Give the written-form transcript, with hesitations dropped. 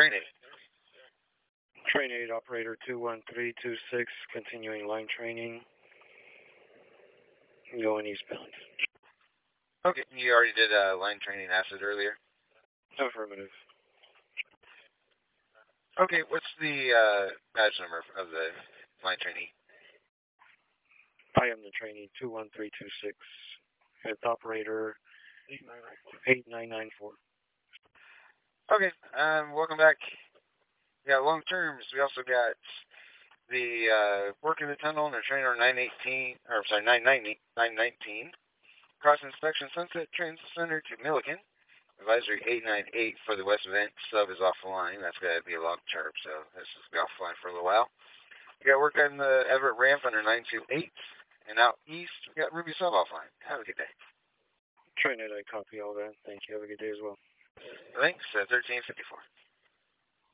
Train 8. Train 8, operator 21326, continuing line training. Going eastbound. Okay, you already did line training acid earlier? Affirmative. Okay, what's the badge number of the line trainee? I am the trainee 21326. It's operator 8994. Okay, welcome back. We got long terms. We also got the work in the tunnel under trainer 918, or sorry, 919. Cross inspection Sunset Train Center to Milliken. Advisory 898 for the West Vent sub is off the line. That's got to be a log chart, so this is off the line for a little while. We got work on the Everett ramp under 928. And out east, we got Ruby sub offline. Have a good day. Train 8, I copy all that. Thank you. Have a good day as well. Thanks, 1354.